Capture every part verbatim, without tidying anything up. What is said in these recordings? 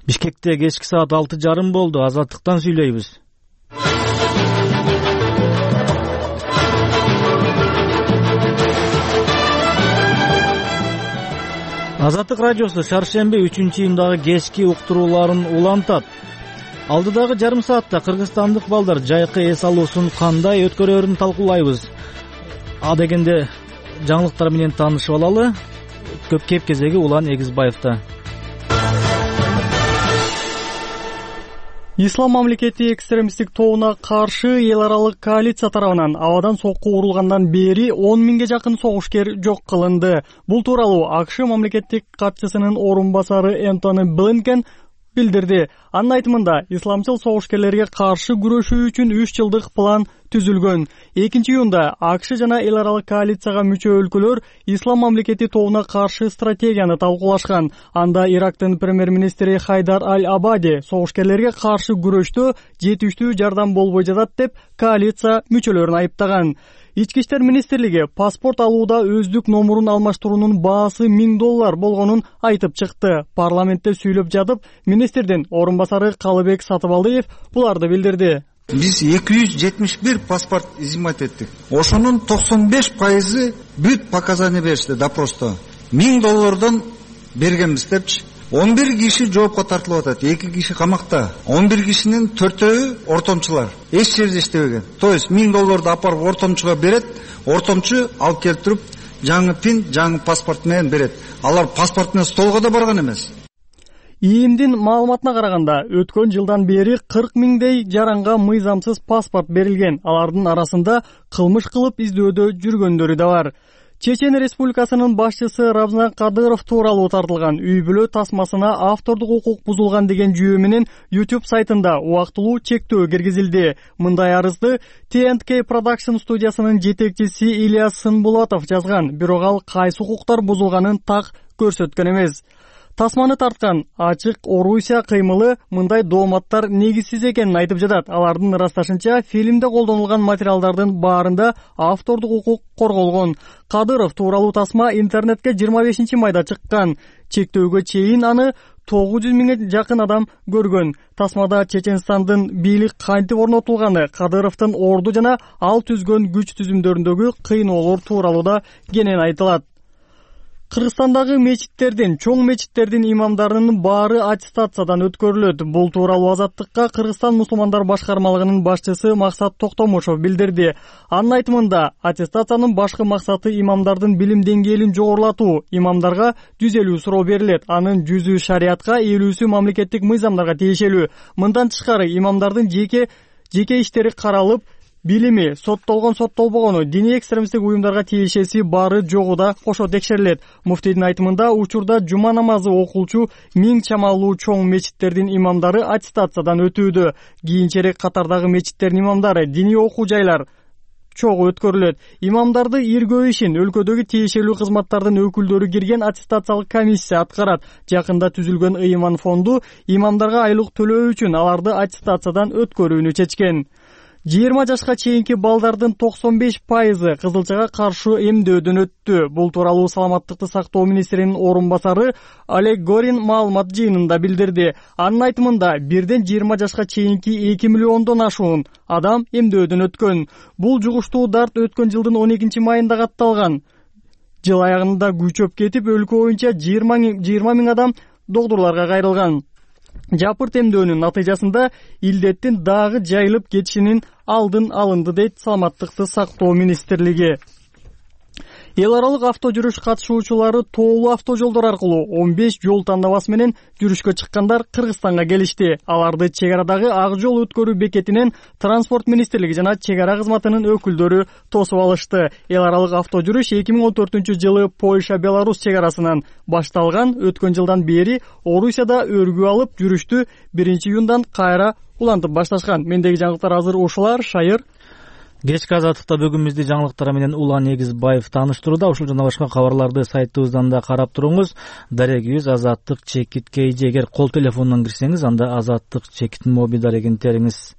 Бишкекте кечки саат алты жарым болду. Азаттыктан сүйлөйбүз. Азаттык радиосу шаршемби үчүнчү июндагы кечки уктурууларын улантат. Алдыдагы жарым саатта кыргызстандык балдар жайкы эс алуусун кандай өткөрөрүн талкуулайбыз. А дегенде жаңылыктар менен таанышып алалы. Көп кеп кезеги Улан Эгизбаевда. Ислам мамлекети экстремисттик тобуна каршы эл аралык коалиция тарабынан абадан сокку урулгандан бери он миңге жакын согушкер жок кылынды. Бул тууралуу АКШ мамлекеттик катчысынын орун басары Энтони Блинкен билдирди. Анын айтымында исламчыл согушкерлерге каршы күрөшүү үчүн үч жылдык план түзүлгөн. экинчи июнда АКШ жана эл аралык коалицияга мүчө өлкөлөр ислам мамлекети тобуна каршы стратегияны талкуулашкан. Анда Ирактын премьер-министри Хайдар Аль-Абади согушкерлерге каршы күрөштө жетиштүү жардам болбой жатат деп коалиция мүчөлөрүн айыптаган. Ички иштер министрлиги паспорт алууда өздүк номурун алмаштыруунун баасы миң доллар болгонун айтып чыкты. Парламентте сүйлөп жатып, министрдин орун басары Калыбек Сатыбалдиев буларды билдирди. Биз эки жүз жетимиш бир паспорт изимат эттик. Ошонун токсон беш пайызы бүт показания беришти допросто. миң доллардан бергенбиз депчи. он бир киши жоопко тартылып атат, эки киши камакта. он бир кишинин төртөө ортомчулар. Эч жерде иштебеген. То есть миң долларды апарып ортомчуга берет, ортомчу алып келип туруп жаңы пин, жаңы паспорт менен берет. Алар паспорт менен столго да барган эмес. ИИМдин маалыматына караганда, өткөн жылдан бери кырк миңдей жаранга мыйзамсыз паспорт берилген. Алардын арасында кылмыш кылып издөөдө жүргөндөрү да бар. Чечен Республикасынын башчысы Рамзан Кадыров тууралуу тартылган үй бүлө тасмасына автордук укук бузулган деген жүйө менен YouTube сайтында убактылуу чектөө киргизилди. Мындай арызды Ти энд Кей Production студиясынын жетекчиси Ильяс Сынбулатов жазган, бирок ал кайсы укуктар бузулганын так көрсөткөн эмес. Тасманы тарткан ачык Орусия кыймылы мындай дооматтар негизсиз экенин айтып жатат. Алардын ырасташынча, фильмде колдонулган материалдардын баарында автордук укук корголгон. Кадыров тууралуу тасма интернетке жыйырма бешинчи майда чыккан. Чектөөгө чейин аны тогуз жүз миңге жакын адам көргөн. Тасмада Чеченстандын бийлик кантип орнотулганы, Кадыровдун орду жана ал түзгөн күч түзүмдөрүндөгү кыйноолор тууралуу да кенен айтылат. Кыргызстандагы мечиттердин, чоң мечиттердин имамдарынын баары аттестациядан өткөрүлөт. Бул тууралуу Азаттыкка Кыргызстан мусулмандар башкармалыгынын башчысы Максат Токтомушов билдирди. Анын айтымында, аттестациянын башкы максаты имамдардын билим деңгээлин жогорулатуу. Имамдарга жүз элүү суроо берилет. Анын жүзү шариатка, элүүсү мамлекеттик мыйзамдарга тиешелүү. Мындан тышкары имамдардын жеке жеке иштери каралып, билими, соттолгон соттолбогону, диний экстремисттик уюмдарга тиешеси бары жогу да кошо текшерилет. Муфтийдин айтымында, учурда жума намазы окулчу миң чамалуу чоң мечиттердин имамдары аттестациядан өтүүдө. Кийинчерээк катардагы мечиттердин имамдары, диний окуу жайлар чогуу өткөрүлөт. Имамдарды иргөө ишин өлкөдөгү тиешелүү кызматтардын өкүлдөрү кирген аттестациялык комиссия аткарат. Жакында түзүлгөн ыйман фонду имамдарга айлык төлөө үчүн аларды аттестациядан өткөрүүнү чечкен. жыйырма жашка чейинки балдардын токсон беш пайызы кызылчага каршы эмдөөдөн өттү. Бул тууралуу саламаттыкты сактоо министринин орун басары Олег Горин маалымат жыйынында билдирди. Анын айтымында, бирден жыйырма жашка чейинки эки миллиондон ашуун адам эмдөөдөн өткөн. Бул жугуштуу дарт өткөн жылдын он экинчи майында катталган. Жыл аягында күчөп кетип, өлкө боюнча жыйырма миң адам докторлорго кайрылган. Жапырт эмдөөнүн натыйжасында илдеттин дагы жайылып кетишинин алдын алынды, дейт саламаттыкты сактоо министрлиги. Эл аралык авто жүрүш катышуучулары тоолуу автожолдор аркылуу он беш жол тандабасы менен жүрүшкө чыккандар Кыргызстанга келишти. Аларды чек арадагы ак жол өткөрүү бекетинен транспорт министрлиги жана чек ара кызматынын өкүлдөрү тосуп алышты. Эл аралык авто жүрүш эки миң он төртүнчү жылы Польша-Беларусь чек арасынан башталган. Өткөн жылдан бери Орусияда өргүү алып, жүрүштү биринчи июндан кайра улантып башташкан. Мендеги жаңылыктар азыр ушулар. Шайыр. Кечки Азаттыкта бүгүн бизди жаңылыктар менен Улан Эгизбаев тааныштырууда. Ушул жана башка кабарларды сайтыбыздан да карап туруңуз. Дарегибиз Азаттык чекит кей же. Эгер кол телефонунан кирсеңиз, анда Азаттык чекит моби дарегин териңиз.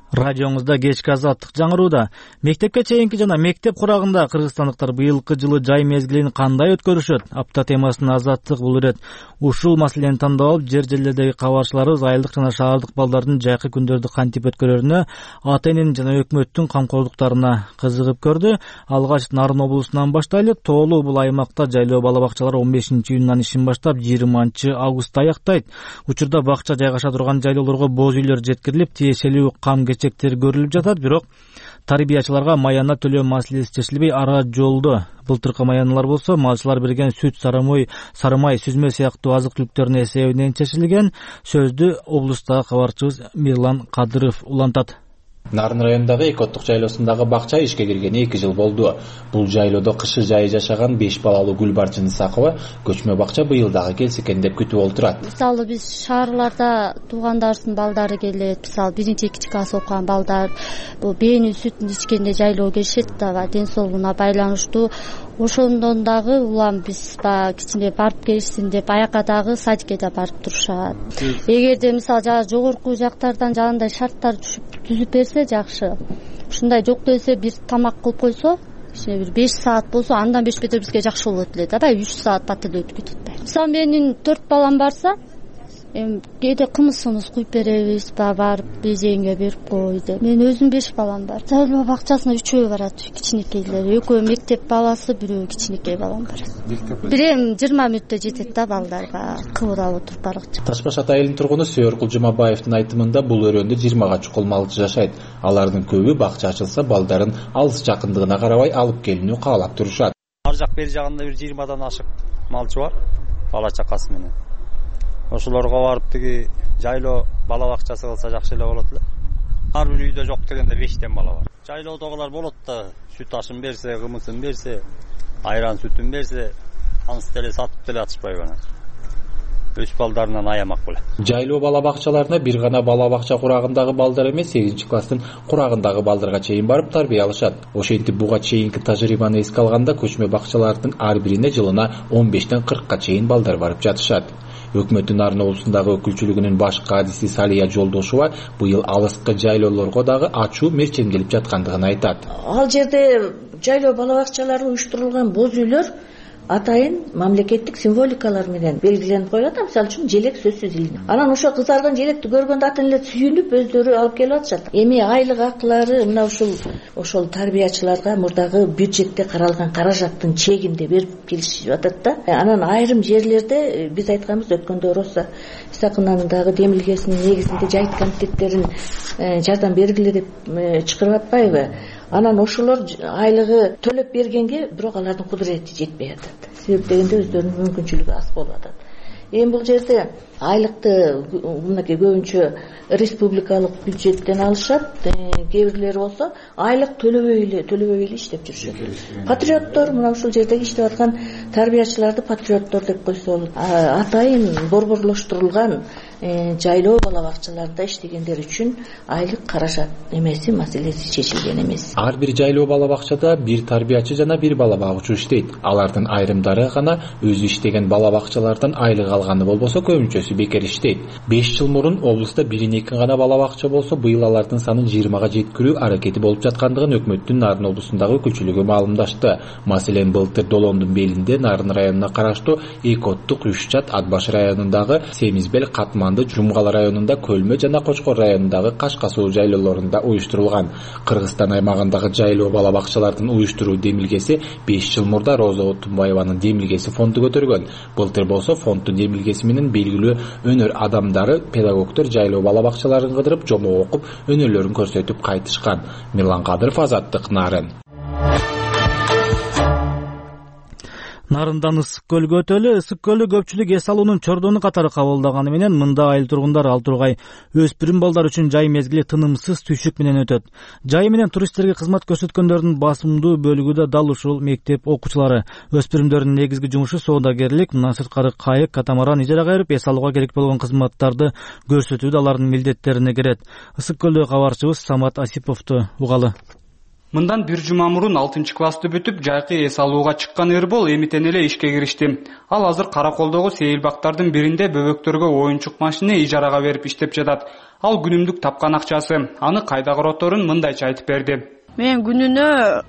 Радионузда кечки азаттык жаңырууда. Мектепке чейинки жана мектеп курагында кыргызстандыктар быйылкы жылы жай мезгилин кандай өткөрүшөт? Апта темасына азаттык бул ирет. Ушул маселени тандап алып, жер жерлердеги кабарчыларыбыз айылдык жана шаардык балдардын жайкы күндөрдү кантип өткөрөрүнө, ата эненин жана өкмөттүн камкордуктарына кызыгып көрдү. Алгач Нарын облусунан баштайлы. Тоолуу бул аймакта жайлоо бала бакчалары он бешинчи июндан ишин баштап жыйырманчы августта аяктайт. Учурда бакча жайгаша турган жайлоолорго боз үйлөр жеткирилип, тиешелүү кам чектер көрүлүп жатат, бирок тарбиячыларга маяна төлөө маселеси чечилбей ара жолдо. Былтыркы маяналар болсо малчылар берген сүт, сарымай, сарымай, сүзмө сыяктуу азык-түлүктөрдүн эсебинен чечилген. Сөздү облустагы кабарчыбыз Мирлан Кадыров улантат. Нарын районундагы Экоттук жайлоосундагы бакча ишке киргени эки жыл болду. Бул жайлоодо кышы жайы жашаган беш балалуу Гүлбарчын Исакова көчмө бакча быйыл дагы келсе экен деп күтүп олтурат. Мисалы биз шаарларда туугандарыбыздын балдары келет, мисалы биринчи экинчи класс окуган балдар бул бээнин сүтүн ичкенде жайлоого келишет да, ден соолугуна байланыштуу. Ошондон дагы улам биз баягы кичине барып келишсин деп аяка дагы садикке да барып турушат. Эгерде мисалы жана жогорку жактардан жанагындай шарттар түзүп берсе жакшы. Ушундай жок десе бир тамак кылып койсо, ишине бир беш саат болсо, андан беш бетер бизге жакшы болот эле да, баягы үч саат батырды өтүп кетет да. Мисалы менин төрт балам барса, эми кээде кымыз-сымыз куюп беребиз, баягы барып безегиңе берип кой деп. Мен өзүм беш балам бар. Жайлоо бакчасына үчөө барат, кичинекейлер. Экөө мектеп баласы, бирөө кичинекей балам бар. Бирем жыйырма мүнөттө жетет да балдарга, кыбырап отуруп баракчы. Таш баш ата элинин тургуну Сөөркул Жумабаевдин айтымында бул өрөөндө жыйырмага чукул малчы жашайт. Алардын көбү бакча ачылса балдарын алыс жакындыгына карабай алып келүүнү каалап турушат. Ар жак бери жагында бир жыйырмадан ашык малчы бар, бала чакасы менен. Ошолорго барып тиги жайлоо бала бакчасы кылса жакшы эле болот эле. Ар бир үйдө жок дегенде бештен бала бар. Жайлоодогулар болот да, сүт ашын берсе, кымысын берсе, айран сүтүн берсе, анысы деле сатып деле атышпайбы анан. Өз балдарынан аямак беле. Жайлоо бала бакчаларына бир гана бала бакча курагындагы балдар эмес, сегизинчи класстын курагындагы балдарга чейин барып тарбия алышат. Ошентип буга чейинки тажрыйбаны эске алганда көчмө бакчалардын ар бирине жылына он бештен кыркка чейин балдар барып жатышат. Өкмөттүн Нарын облусундагы өкүлчүлүгүнүн баш кадиси Салия Жолдошова быйыл алыскы жайлоолорго дагы ачуу мерчемделип жаткандыгын айтат. Ал жерде жайлоо бала бакчалары уюштурулган боз үйлөр атайын мамлекеттик символикалар менен белгиленип коюлат. Мисалы үчүн желек сөзсүз илинип. Анан ошо кызарган желекти көргөндө ата энелер сүйүнүп өздөрү алып келип атышат. Эми айлык акылары мына ушул ошол тарбиячыларга мурдагы бюджетте каралган каражаттын чегинде берип келишип атат да. Анан айрым жерлерде биз айтканбыз өткөндө Роса Исакованын дагы демилгесинин негизинде жайыт комитеттерин жардам бергиле деп чакырып атпайбы? Анан ошолор айлыгы төлөп бергенге бирок алардын кудурети жетпей атат. Себеп дегенде өздөрүнүн мүмкүнчүлүгү аз болуп атат. Эми бул жерде айлыкты мынакей көбүнчө республикалык бюджеттен алышат, кээ бирлери болсо айлык төлөбөй эле, төлөбөй эле иштеп жүрүшөт. Патриоттор, мына ушул жердеги иштеп аткан тарбиячыларды патриоттор деп койсо болот. Атайын борборлоштурулган жайлоо бала бакчаларында иштегендер үчүн айлык каражат эмеси маселеси чечилген эмес. Ар бир жайлоо бала бакчада бир тарбиячы жана бир бала багуучу иштейт. Алардын айрымдары гана өзү иштеген бала бакчалардан айлык алганы болбосо көбүнчөсү бекер иштейт. беш жыл мурун облуста бирин эки гана бала бакча болсо, быйыл алардын санын жыйырмага жеткирүү аракети болуп жаткандыгын өкмөттүн Нарын облусундагы өкүлчүлүгү маалымдашты. Маселен былтыр Долондун белинде Нарын районуна караштуу Экоттук, Үшчат, Атбаш районундагы Семизбел, Катман, Жумгал районунда Көлмө жана Кочкор районундагы Кашка суу жайлоолорунда уюштурулган. Кыргызстан аймагындагы жайлоо бала бакчалардын уюштуруу демилгеси беш жыл мурда Роза Отунбаеванын демилгеси фонду көтөргөн. Былтыр болсо фонддун демилгеси менен белгилүү өнөр адамдары, педагогдор жайлоо бала бакчаларын кыдырып, жомок окуп, өнөрлөрүн көрсөтүп кайтышкан. Мирлан Кадыров, Азаттык, Нарын. Нарындан ысык көлгө өтөлү. Ысык көлү көпчүлүк эс алуунун чордону катары кабылдаганы менен мында айыл тургундар ал тургай өспүрүм балдар үчүн жай мезгили тынымсыз түйшүк менен өтөт. Жай менен туристтерге кызмат көрсөткөндөрдүн басымдуу бөлүгү да дал ушул мектеп окуучулары. Өспүрүмдөрдүн негизги жумушу соодагерлик, мындан сырткары кайык, катамаран ижарага берип эс алууга керек болгон кызматтарды көрсөтүү да алардын милдеттерине кирет. Ысык көлдөгү кабарчыбыз Самат Асиповду угалы. Мындан бир жума мурун алтынчы классты бүтүп, жайкы эс алууга чыккан Эрбол эмитен эле ишке киришти. Ал азыр Караколдогу сейилбактардын биринде бөбөктөргө оюнчук машина ижарага берип иштеп жатат. Ал күнүмдүк тапкан акчасы. Аны кайда короторун мындайча айтып берди. Мен күнүнө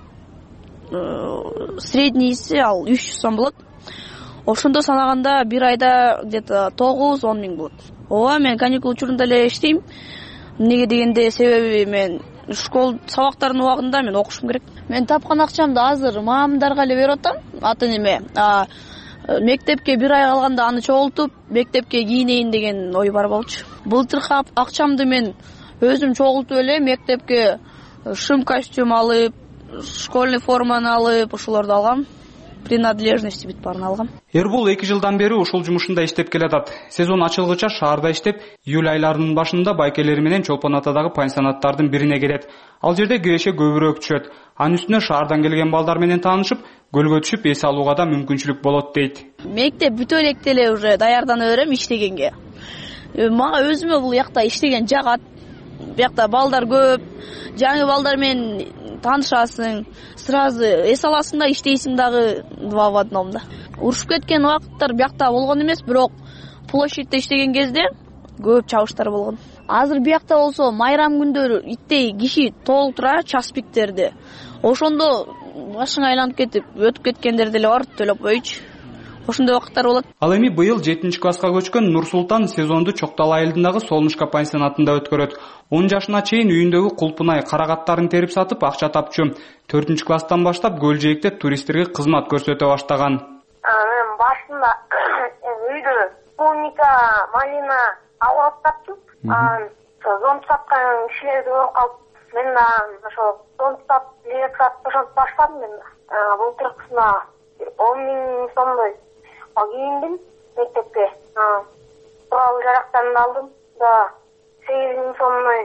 среднийси ал үч жүз сом болот. Ошондо санаганда бир айда где-то тогуз он миң болот. Ооба, мен каникул учурунда эле иштейм. Эмнеге дегенде себеби мен школ сабактардын убагында мен окушум керек. Мен тапкан акчамды азыр мамамдарга эле берип атам, ата эне. А мектепке бир ай калганда аны чогултуп, мектепке кийинейин деген ой бар болчу. Былтыркы акчамды мен өзүм чогултуп эле мектепке шым костюм алып, школьный форманы алып, ошолорду алгам. Принадлежности бүт баарын алгам. Эрбол эки жылдан бери ушул жумушунда иштеп келатат. Сезон ачылгыча шаарда иштеп, июль айларынын башында байкелери менен Чолпон атадагы пансионаттардын бирине келет. Ал жерде киреше көбүрөөк түшөт. Анын үстүнө шаардан келген балдар менен таанышып, көлгө түшүп эс алууга да мүмкүнчүлүк болот дейт. Мектеп бүтө электе эле уже даярдана берем иштегенге. Мага өзүмө бул жакта иштеген жагат. Биякта балдар көп, жаңы балдар менен таанышасың, сразу эс аласың да иштейсиң дагы два в одном да. Урушуп кеткен убакыттар биякта болгон эмес, бирок площадьте иштеген кезде көп чабыштар болгон. Азыр биякта болсо майрам күндөрү иттей киши толтура час пиктерди. Ошондо башың айланып кетип, өтүп кеткендер деле бар, төлөп койчу. Ошондой убакыттар болот. Ал эми быйыл жетинчи класска көчкөн Нурсултан сезонду Чоктал айылындагы Солнышко пансионатында өткөрөт. он жашына чейин үйүндөгү кулпунай карагаттарын терип сатып акча тапчу. төртүнчү класстан баштап Көлжээкте туристтерге кызмат көрсөтө баштаган. Мен башында үйдө клубника, малина агырып таптым. Зонт саткан кишилерди көрүп калып, мен да ошо зонт сатып, лек сатып ошентип баштадым мен. Былтыркысына он миң сомдой кийиндим мектепке. Курал жарактарын алдым да сегиз миң сомдой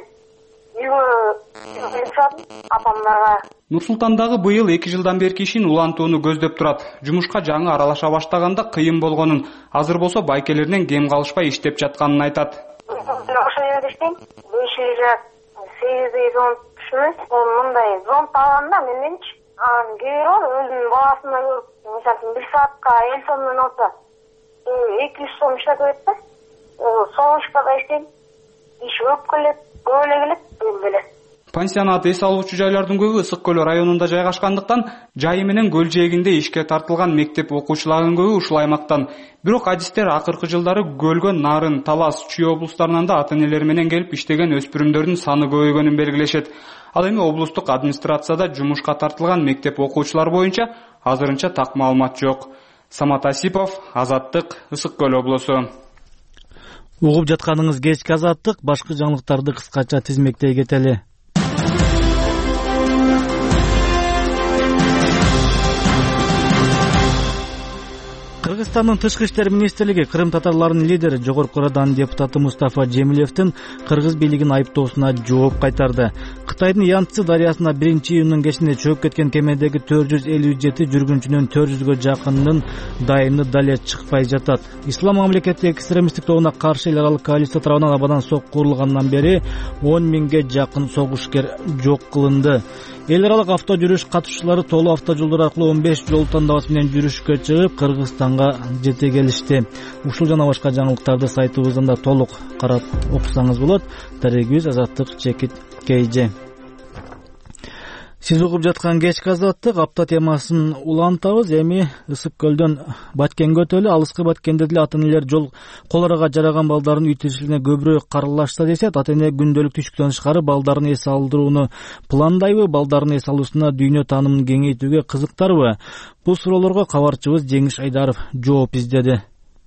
үйгө беришадым апамдарга. Нурсултандагы быйыл эки жылдан берки ишин улантууну көздөп турат. Жумушка жаңы аралаша баштаганда кыйын болгонун, азыр болсо байкелеринен кем калышпай иштеп жатканын айтат. Ошол жерде иштейм. беш жүз сегиздей зонт түшүнөт. Мындай зонт алганда мененчи анан кээ бир өзүнүн баасына көрүп, мисалы бир саатка элүү сомдон алса, эки жүз сом иштеп берет да. Солнышкада иштейм. Иш көп келет, көп эле келет, белгиле. Пансионат эс алуучу жайлардын көбү Ысык көл районунда жайгашкандыктан, жайы менен Көлжээкинде ишке тартылган мектеп окуучуларынын көбү ушул аймактан. Бирок адистер акыркы жылдары Көлгө, Нарын, Талас, Чүй облустарынан да ата-энелер менен келип иштеген өспүрүмдөрдүн саны көбөйгөнүн белгилешет. Ал эми облустук администрацияда жумушка тартылган мектеп окуучулар боюнча азырынча так маалымат жок. Самат Асипов, Азаттык, Ысык көл облусу. Угуп жатканыңыз кечки Азаттык, башкы жаңылыктарды кыскача тизмектей кетели. Кыргызстандын тышкы иштер министрлиги Кырым татарларынын лидери Жогорку Раданын депутаты Мустафа Жемилевдин кыргыз бийлигин айыптоосуна жооп кайтарды. Кытайдын Янцзы дарыясына биринчи июндун кечинде чөгүп кеткен кемедеги төрт жүз элүү жети жүргүнчүнүн төрт жүзгө жакынынын дайыны дале чыкпай жатат. Ислам мамлекети экстремисттик тобуна каршы эл аралык коалиция тарабынан абадан сокку курулгандан бери он миңге жакын согушкер жок кылынды. Эл аралык авто жүрүш катышчылары толуу автожолдор аркылуу он беш жол тандабасы менен жүрүшкө чыгып, Кыргызстанга жете келишти. Ушул жана башка жаңылыктарды сайтыбыздан да толук карап окусаңыз болот. Тарегиз Азаттык Чекит Кейже. Сиз угуп жаткан кечки Азаттык апта темасын улантабыз. Эми Ысык көлдөн Баткенге өтөлү. Алыскы Баткенде деле ата-энелер жол колорого жараган балдардын үй тиричилигине көбүрөөк каралашса десет, ата-эне күндөлүк түшүктөн тышкары балдарын эс алдырууну пландайбы, балдарын эс алуусуна дүйнө таанымын кеңейтүүгө кызыктарбы? Бул суроолорго кабарчыбыз Жеңиш Айдаров жооп издеди.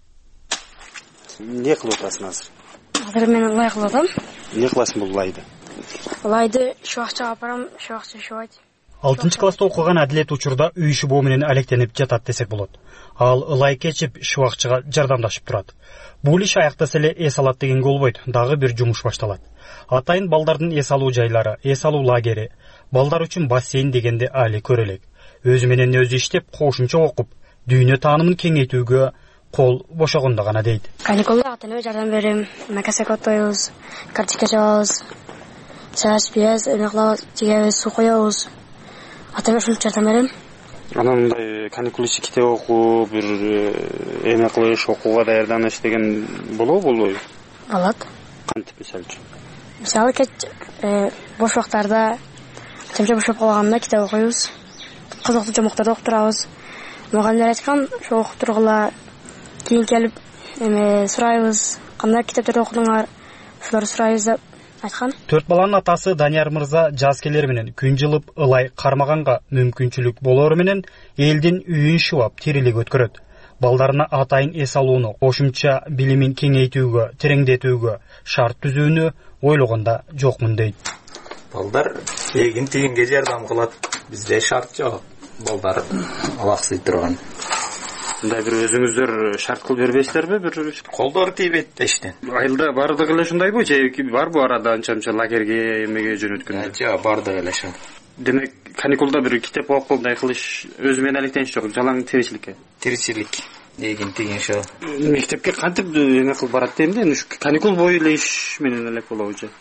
Эмне кылып атасың азыр? Азыр мен лай кылып атам. Эмне кыласың бул лайды? Лайды шуакчага апарам, шуакча шубайт. алтынчы класста окуган Адилет учурда үй иши боо менен алектенип жатат десек болот. Ал ылай кечип шубакчыга жардамдашып турат. Бул иш аяктаса эле эс алат дегенге болбойт, дагы бир жумуш башталат. Атайын балдардын эс алуу жайлары, эс алуу лагери, балдар үчүн бассейн дегенде али көрөлөк. Өзү менен өзү иштеп, кошумча окуп, дүйнө таанымын кеңейтүүгө кол бошогондо гана дейт. Каникулда ата-энеме жардам берем, макасек отойбуз, картишка чабабыз, чааш пияз, эмне кылабыз, тигебиз, суу коебуз. атама ушинтип жардам берем. Анан мындай каникул ичи китеп окуу, бир эме кылыш, окууга даярданыш деген болобу, болбойбу? Болот. Кантип мисалы үчүн? Мисалы кеч бош убактарда чамча бошоп калганда китеп окуйбуз. Кызыктуу жомокторду уктурабыз. Мугалимдер айткан, ошо уктургула кийин келип эме сурайбыз, кандай китептерди окудуңар, ушуларды сурайбыз деп айткан. Төрт баланын атасы Данияр мырза жаз келер менен күн жылып ылай кармаганга мүмкүнчүлүк болору менен элдин үйүн шыбап тирилик өткөрөт. Балдарына атайын эс алууну, кошумча билимин кеңейтүүгө, тереңдетүүгө шарт түзүүнү ойлогонда жокмун дейт. Балдар эгин тигинге жардам кылат. Бизде шарт жок. Балдар алаксый турган. Мындай бир өзүңүздөр шарт кылып бербейсиздерби? Бир колдор тийбейт эштен. Айылда бардыгы эле ушундайбы же барбы арада анча-мынча лагерге эмеге жөнөткөндө? Жок, бардыгы эле ошо. Демек, каникулда бир китеп окуп мындай кылыш өзү менен алектениш жок, жалаң тиричиликке. Тиричилик. Эгин тигин ошо. Мектепке кантип эме кылып барат дейм да, ушу каникул бою эле иш менен элек болобу же?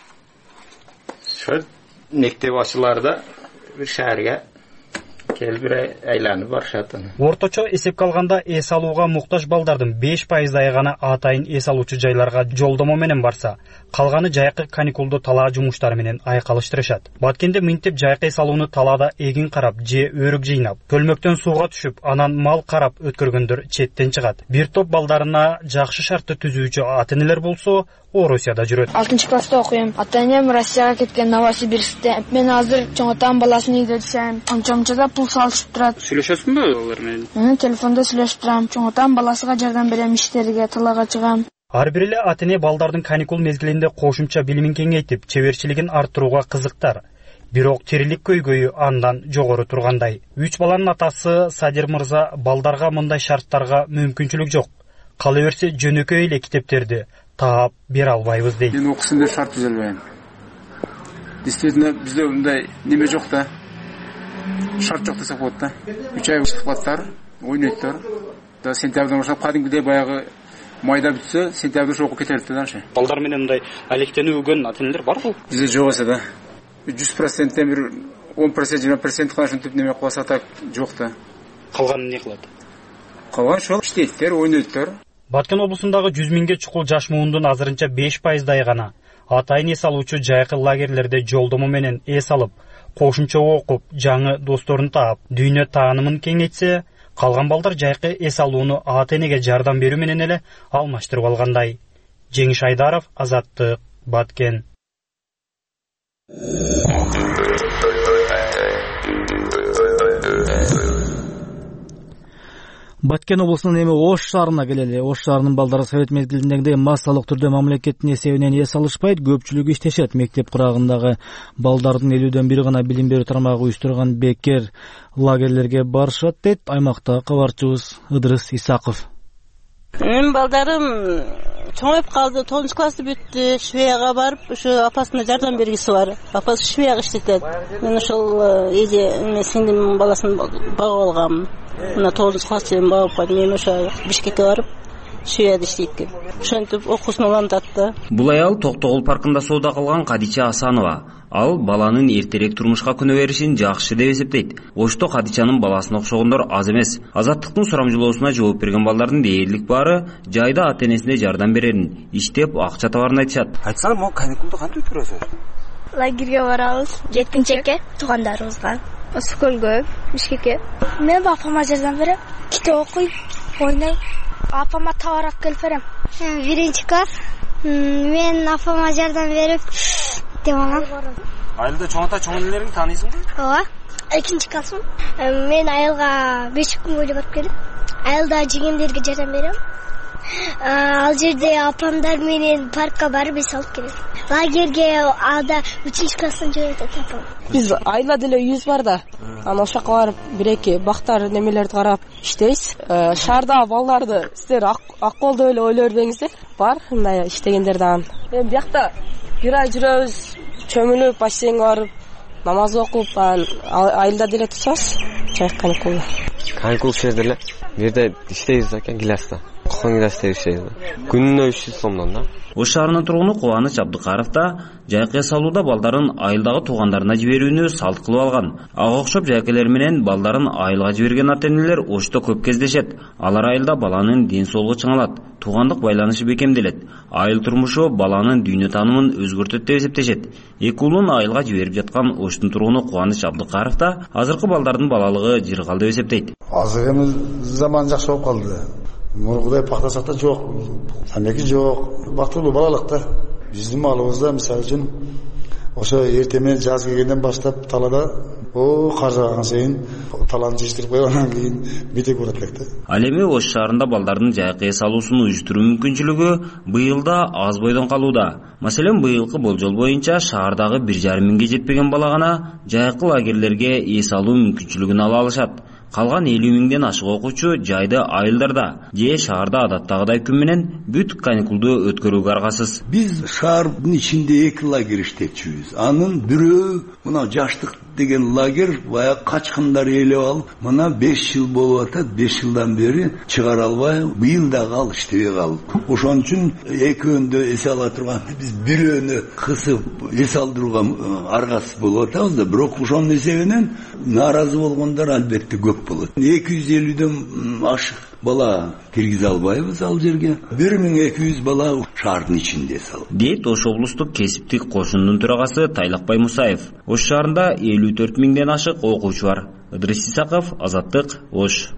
Ошо мектеп ачыларда бир шаарга келип бир айланып барышат. Орточо эсепке алганда эс алууга муктаж балдардын беш пайызы гана атайын эс алуучу жайларга жолдомо менен барса, калганы жайкы каникулду талаа жумуштары менен айкалыштырышат. Баткенде мынтип жайкы эс алууну талаада эгин карап же өрүк жыйнап, көлмөктөн сууга түшүп, анан мал карап өткөргөндөр четтен чыгат. Бир топ балдарына жакшы шартты түзүүчү ата-энелер болсо, Орусияда жүрөт. алтынчы класста окуйм. Ата-энем Россияга кеткен, Новосибирскте. Мен азыр чоңотам баласын үйдө жашайм. Анчамчада пул салышып турат. Сүйлөшөсүңбү алар менен? Мен телефондо сүйлөшүп турам. Чоңотам баласыга жардам берем, иштерге, талаага чыгам. Ар бир эле ата-эне балдардын каникул мезгилинде кошумча билимин кеңейтип, чеберчилигин арттырууга кызыктар. Бирок тирилик көйгөйү андан жогору тургандай. Үч баланын атасы Садир мырза балдарга мындай шарттарга мүмкүнчүлүк жок. Кала берсе жөнөкөй эле китептерди таап бере албайбыз дейт. Мен окусун деп шарт түзөлбөйм. Действительно бизде мындай неме жок да. Шарт жок десек болот да. үч ай сухбаттар, ойнойттор. Да сентябрдан баштап кадимгидей баягы майда бүтсө, сентябрда ошо окуп кетелик да ошо. Балдар менен мындай алектенүүгөн ата-энелер барбы? Бизде жок эсе да. жүз проценттен бир он процент, жыйырма процент кана ушинтип неме кылса так жок да. Калганын эмне кылат? Калган ошол иштейттер, ойнойттор. Баткен облусундагы жүз миңге чукул жаш муундун азырынча беш пайыздай гана атайын эс алуучу жайкы лагерлерде жолдомо менен эс алып, кошумча окуп, жаңы досторун таап, дүйнө таанымын кеңейтсе, калган балдар жайкы эс алууну ата-энеге жардам берүү менен эле алмаштырып алгандай. Жеңиш Айдаров, Азаттык, Баткен. Баткен облусунун эми Ош шаарына келели. Ош шаарынын балдары совет мезгилиндегидей массалык түрдө мамлекеттин эсебинен эс алышпайт, көпчүлүгү иштешет. Мектеп курагындагы балдардын элүүдөн бир гана билим берүү тармагы уюштурган бекер лагерлерге барышат дейт аймактагы кабарчыбыз Ыдырыс Исаков. Менин балдарым чоңоюп калды, тогузунчу классты бүттү, Швейцарияга барып, ошо апасына жардам бергиси бар. Апасы Швейцарияга иштетет. Мен ошол эже сиңдимдин баласын багып алгам. Мына тогузунчу класста багып койдум. Мен ошо Бишкекке барып, Швейцарияда иштейт экен. Ошентип окуусун улантат да. Бул аял Токтогул паркында соода кылган Кадича Асанова. Ал баланын эртерээк турмушка күнөө беришин жакшы деп эсептейт. Ошто Кадичанын баласына окшогондор аз эмес. Азаттыктын сурамжылоосуна жооп берген балдардын дээрлик баары жайда ата-энесине жардам берерин, иштеп акча табарын айтышат. Айтсаң, могу каникулду кантип өткөрөсүз? Лагерге барабыз, жеткинчекке, туугандарыбызга. Өскөлгө, Бишкекке. Мен апама жардам берем, китеп окуйм, ойнойм. Апама товар алып келип берем. Биринчи класс. Мен апама жардам берип деп алам. Айылда чоң ата чоң энелериңди таанысыңбы? Ооба. Экинчи классмын. Мен айылга беш күн бойдо барып келем. Айылда жеңемдерге жардам берем. Ал жерде апамдар менен паркка барып эс алып келем. Лагерге ада үчүнчү класстан жөнөтөт апам. Биз айылда деле үйүбүз бар да. Анан ошол жака барып бир-эки бактар немелерди карап иштейбиз. Шаарда балдарды сиздер ак колдо эле ойлой бербеңиздер. Бар мындай иштегендер дагы. Эми биякта бир ай жүрөбүз, чөмүлүп, бассейнге барып, намаз окуп, айылда деле турсабыз. Жай каникул. Каникул жерде эле бир жерде иштейбиз экен, класста. тоқсан гилас тебишет. Күнүнө үч жүз сомдон да. Ош шаарынын тургуну Кубаныч Абдыкаров да жайкы салууда балдарын айылдагы туугандарына жиберүүнү салт кылып алган. Ага окшоп жайкелер менен балдарын айылга жиберген ата-энелер Ошто көп кездешет. Алар айылда баланын ден соолугу чыңалат, туугандык байланышы бекемделет. Айыл турмушу баланын дүйнө таанымын өзгөртөт деп эсептешет. Эки уулун айылга жиберип жаткан Оштун тургуну Кубаныч Абдыкаров да азыркы балдардын балалыгы жыргал деп эсептейт. Азыр эми заман жакшы болуп калды. Мургудай пахтасак да жок, самеки жок, бактылуу балалыкта. Биздин малыбызда мисалы үчүн ошо эртең менен жаз келгенден баштап талада о кар жааган сайын таланы жыштырып койгондон кийин битек болот элек да. Ал эми Ош шаарында балдардын жайкы эс алуусун уюштуруу мүмкүнчүлүгү быйыл да аз бойдон калууда. Маселен, быйылкы болжол боюнча шаардагы бир жарым миңге жетпеген бала гана жайкы лагерлерге эс алуу мүмкүнчүлүгүн ала алышат. Калган элүү миңден ашык окуучу жайды айылдарда же шаарда адаттагыдай күн менен бүт каникулду өткөрүүгө аргасыз. Биз шаардын ичинде эки лагерь иштетчүбүз. Анын бирөө мына жаштык деген лагерь бая качкындар ээлеп алып, мына беш жыл болуп атат, беш жылдан бери чыгара албай, быйыл да кал иштебей калып. Ошон үчүн экөөндө эс ала турган биз бирөөнү кысып эс алдырууга аргасыз болуп атабыз да, бирок ошонун эсебинен нааразы болгондор албетте көп болот. эки жүз элүүдөн ашык бала киргизе албайбыз ал жерге. бир миң эки жүз бала шаардын ичинде салып. Дейт Ош облустук кесиптик кошундун төрагасы Тайлакбай Мусаев. Ош шаарында элүү төрт миңден ашык окуучу бар. Ыдрис Исаков, Азаттык, Ош.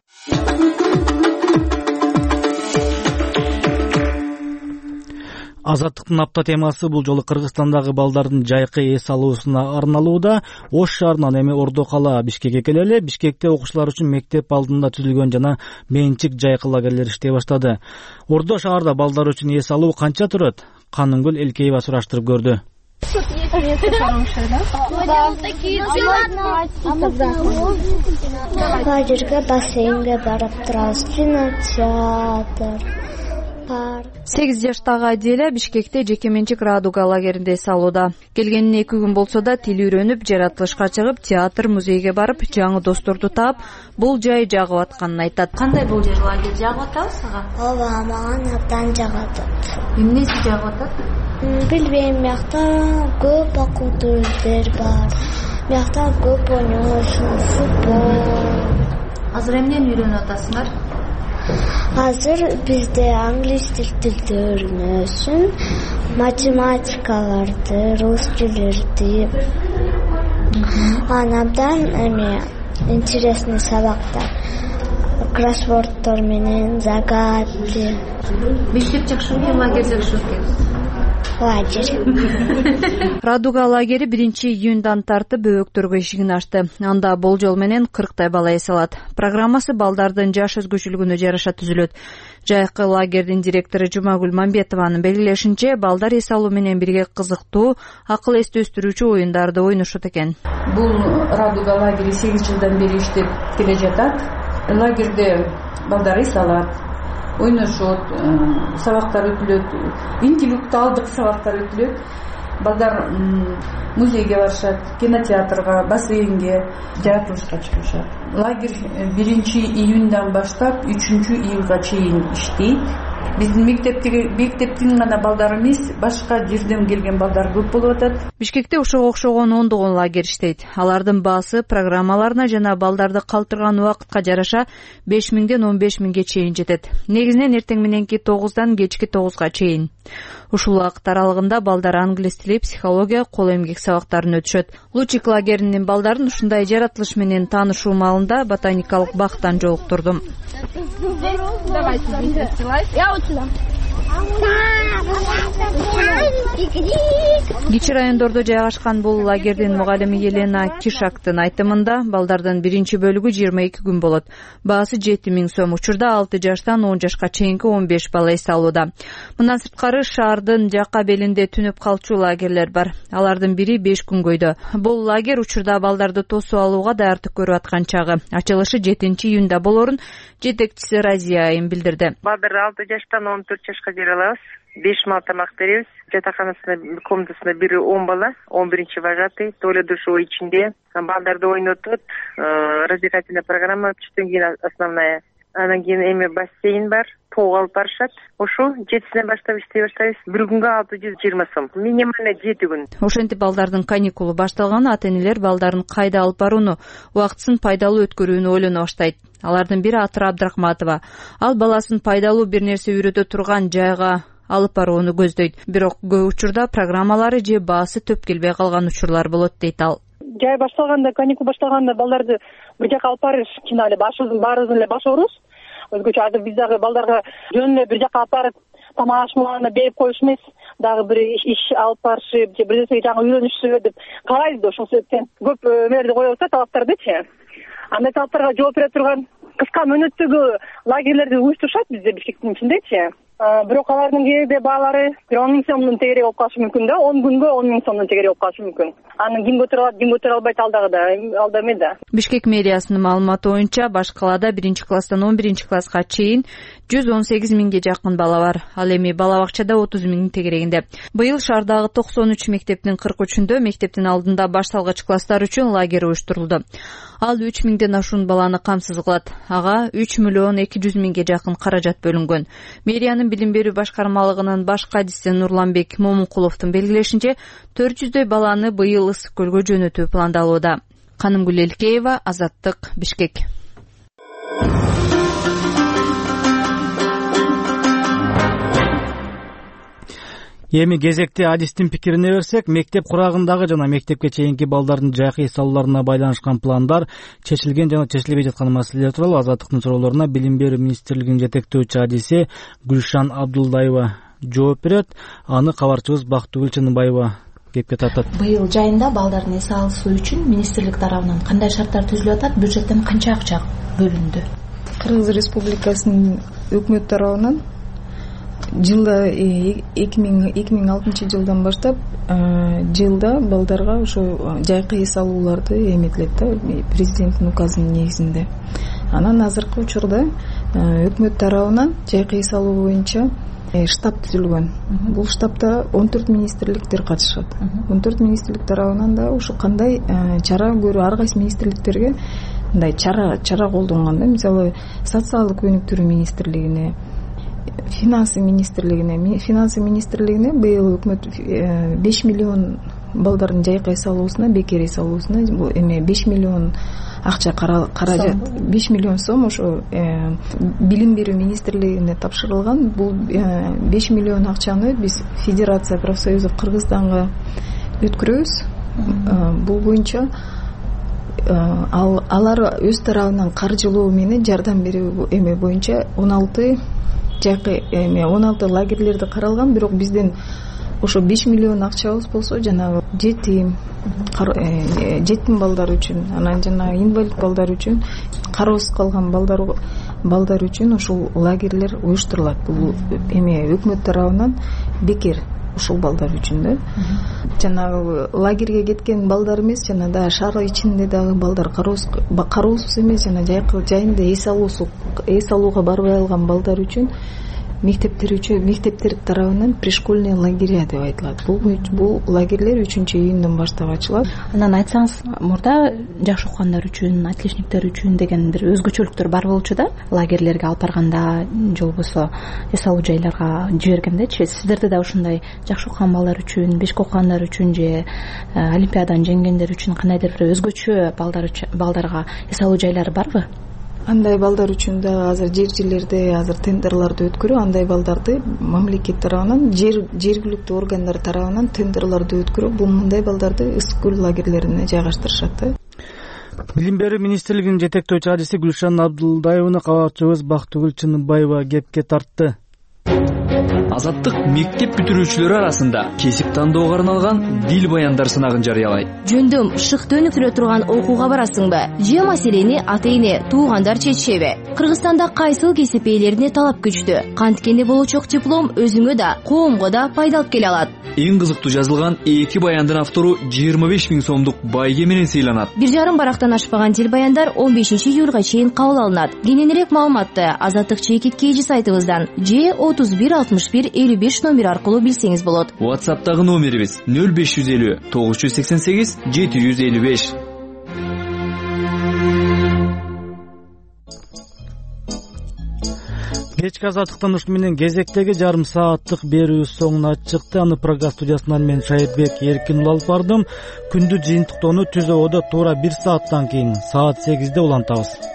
Азаттыктын апта темасы бул жолу Кыргызстандагы балдардын жайкы эс алуусуна арналууда. Ош шаарынан эми Ордо кала Бишкекке келели. Бишкекте окуучулар үчүн мектеп алдында түзүлгөн жана менчик жайкы лагерлер иштей баштады. Ордо шаарда балдар үчүн эс алуу канча турат? Канынгүл Элкеева сураштырып көрдү. Лагерге, бассейнге барып турабыз, кинотеатр. сегиз жаштагы Аделя Бишкекте жекеменчик Радуга лагеринде эс алууда. Келгенине эки күн болсо да тил үйрөнүп, жаратылышка чыгып, театр, музейге барып, жаңы досторду таап, бул жай жагып атканын айтат. Кандай бул жер лагер жагып атабы сага? Ооба, мага абдан жагып атат. Эмнеси жагып атат? Билбейм, мякта көп окуутуу издер бар. Мякта көп ойнойсуң, футбол. Азыр эмнени үйрөнүп атасыңар? Азыр бизде англис тилди үйрөнөсүн, математикаларды, русский тилди. Анабдан эми интересный сабактар. Кроссвордтор менен загадки. Биштеп жакшы экен, лагерь жакшы экен. Лагерь. Радуга лагери биринчи июндан тартып бөбөктөргө эшигин ачты. Анда болжол менен кырктай бала эс алат. Программасы балдардын жаш өзгөчөлүгүнө жараша түзүлөт. Жайкы лагердин директору Жумагүл Мамбетованын белгилешинче, балдар эс алуу менен бирге кызыктуу, акыл эсти өстүрүүчү оюндарды ойношот экен. Бул Радуга лагери сегиз жылдан бери иштеп келе жатат. Лагерде балдар эс алат, ойношот, сабактар өтүлөт, интеллектуалдык сабактар өтүлөт. Балдар музейге барышат, кинотеатрга, бассейнге, жаратылышка чыгышат. Лагерь биринчи июндан баштап үчүнчү июлга чейин иштейт. Биздин мектептеги мектептин гана балдары эмес, башка жерден келген балдар көп болуп атат. Бишкекте ошого окшогон ондогон лагерь иштейт. Алардын баасы программаларына жана балдарды калтырган убакытка жараша беш миңден он беш миңге чейин жетет. Негизинен эртең мененки тогуздан кечки тогузга чейин. Ушул убакыт аралыгында балдар англис тили, психология, кол эмгек сабактарын өтүшөт. Лучик лагеринин балдарын ушундай жаратылыш менен таанышуу маалында ботаникалык бактан жолуктурдум. Кичи райондордо жайгашкан бул лагердин мугалими Елена Кишактын айтымында балдардын биринчи бөлүгү жыйырма эки күн болот. Баасы жети миң сом. Учурда алты жаштан он жашка чейинки он беш бала эс алууда. Мындан сырткары шаардын жакка белинде түнөп калчу лагерлер бар. Алардын бири беш күнгөйдө. Бул лагерь учурда балдарды тосуп алууга даярдык көрүп аткан чагы. Ачылышы жетинчи июнда болорун жетекчиси Разия Айым билдирди. Балдар алты жаштан он төрт жашка жер алабыз. беш мал тамак беребиз. Жатаканасына комнатасына бири он бала, он биринчи вожатый, толя душевой ичинде. Балдарды ойнотот, развлекательная программа, түштөн кийин основная. Анан кийин эми бассейн бар, тоо алып барышат. Ошо жетисинен баштап иштей баштайбыз. Бир күнгө алты жүз жыйырма сом. Минимально жети күн. Ошентип балдардын каникулу башталган ата-энелер балдарын кайда алып барууну, убактысын пайдалуу өткөрүүнү ойлоно баштайт. Алардын бири Атыра Абдрахматова. Ал баласын пайдалуу бир нерсе үйрөтө турган жайга алып барууну көздөйт. Бирок көп учурда программалары же баасы төп келбей калган учурлар болот дейт ал. Жай башталганда, каникул башталганда балдарды бир жака алып барыш кина эле башыбыздын баарыбыздын эле баш оорубуз. Өзгөчө азыр биз дагы балдарга жөн эле бир жака алып барып тамак ашмаларына берип коюш эмес, дагы бир иш алып барышып же бир нерсеге жаңы үйрөнүшсү деп каалайбыз да. Ошол себептен көп эмелерди коебуз да, талаптардычы. Андай талаптарга жооп бере турган кыска мөөнөттөгү лагерлерди уюштурушат бизде Бишкектин ичиндечи. Бирок алардын кээде баалары бир он миң сомдон тегерээк болуп калышы мүмкүн да, он күнгө он миң сомдон тегерээк болуп калышы мүмкүн. Аны ким көтөрө алат, ким көтөрө албайт, ал дагы да ал да эме да. Бишкек мэриясынын маалыматы боюнча баш калаада биринчи класстан он биринчи класска чейин жүз он сегиз миңге жакын бала бар. Ал эми бала бакчада отуз миңдин тегерегинде. Быйыл шаардагы токсон үч мектептин кырк үчүндө мектептин алдында башталгыч класстар үчүн лагерь уюштурулду. Ал үч миңден ашуун баланы камсыз кылат. Ага үч миллион эки жүз миңге жакын каражат бөлүнгөн. Мэриянын билим берүү башкармалыгынын баш кадиси Нурланбек Момункуловдун белгилешинче төрт жүздөй баланы быйыл Ысык көлгө жөнөтүү пландалууда. Канымгүл Элкеева, Азаттык, Бишкек. Эми кезекте адистин пикирине берсек, мектеп курагындагы жана мектепке чейинки балдардын жайкы эс алууларына байланышкан пландар, чечилген жана чечилбей жаткан маселелер тууралуу Азаттыктын суроолоруна Билим берүү министрлигинин жетектөөчү адиси Гүлшан Абдулдаева жооп берет. Аны кабарчыбыз Бактыгүл Чыныбаева кепке тартат. Быйыл жайында балдардын эс алуусу үчүн министрлик тарабынан кандай шарттар түзүлүп атат, бюджеттен канча акча бөлүндү? Кыргыз Республикасынын өкмөт тарабынан жылда эки миң алтынчы жылдан баштап жылда балдарга ошо жайкы эс алууларды эметилет да, президенттин указынын негизинде. Анан азыркы учурда өкмөт тарабынан жайкы эс алуу боюнча штаб түзүлгөн. Бул штабта он төрт министрликтер катышат. он төрт министрлик тарабынан да ошо кандай чара көрүү, ар кайсы министрликтерге мындай чара чара колдонгон да. Мисалы, социалдык өнүктүрүү министрлигине, финансы министрлигине, финансы министрлигине быйыл өкмөт беш миллион балдардын жайкы эс алуусуна, бекер эс алуусуна эме беш миллион акча каражат, беш миллион сом ошо билим берүү министрлигине тапшырылган. Бул беш миллион акчаны биз Федерация профсоюзу Кыргызстанга өткөрөбүз. Бул боюнча алар өз тарабынан каржылоо менен жардам берүү эме боюнча он алты жайкы эме он алты лагерлерди каралган. Бирок бизден ошо беш миллион акчабыз болсо, жанагы жетим жетим балдар үчүн, анан жана инвалид балдар үчүн, кароосуз калган балдар балдар үчүн ушул лагерлер уюштурулат. Бул эме өкмөт тарабынан бекер ушул балдар үчүн да. Жанагы лагерге кеткен балдар эмес, жана да шаар ичинде дагы балдар кароосуз эмес, жана жайкы жайында эс алуусу эс алууга барбай алган балдар үчүн мектептер үчүн мектептер тарабынан пришкольный лагеря деп айтылат. Бул бул лагерлер үчүнчү июндан баштап ачылат. Анан айтсаңыз, мурда жакшы окугандар үчүн, отличниктер үчүн деген бир өзгөчөлүктөр бар болчу да, лагерлерге алып барганда же болбосо эс алуу жайларга жибергендечи. Сиздерде да ушундай жакшы окуган балдар үчүн, бешик окугандар үчүн же олимпиаданы жеңгендер үчүн кандайдыр бир өзгөчө балдар балдарга эс алуу жайлары барбы? Андай балдар үчүн да азыр жер жерлерде азыр тендерларды өткөрүү, андай балдарды мамлекет тарабынан, жер жергиликтүү органдар тарабынан тендерларды өткөрүп, бул мындай балдарды Ысык көл лагерлерине жайгаштырышат. Билим берүү министрлигинин жетектөөчү адиси Гүлшан Абдулдаеваны кабарчыбыз Бактыгүл Чыныбаева кепке тартты. Азаттык мектеп бүтүрүүчүлөрү арасында кесип тандоого арналган дил баяндар сынагын жарыялайт. Жөндөм шыкты өнүктүрө турган окууга барасыңбы? Же маселени ата-эне, туугандар чечишеби? Кыргызстанда кайсыл кесип ээлерине талап күчтүү. Канткени болочок диплом өзүңө да, коомго да пайда алып келе алат. Эң кызыктуу жазылган эки баяндын автору жыйырма беш миң сомдук байге менен сыйланат. Бир жарым барактан ашпаган дил баяндар он бешинчи июлга чейин кабыл алынат. Кененирээк маалыматты Азаттык чекит кейжи сайтыбыздан же отуз бир алтымыш бир элүү беш номер аркылуу билсеңиз болот. WhatsApp'тагы номерибиз нөл беш жүз элүү тогуз жүз сексен сегиз жети жүз элүү беш. кечки азаттыктан ушуну менен кезектеги жарым сааттык берүүбүз соңуна чыкты. Аны программа студиясынан мен Шайытбек Эркинұлы алып бардым. Күндү жыйынтыктоону Түз Ободо туура бир сааттан кийин саат сегизде улантабыз.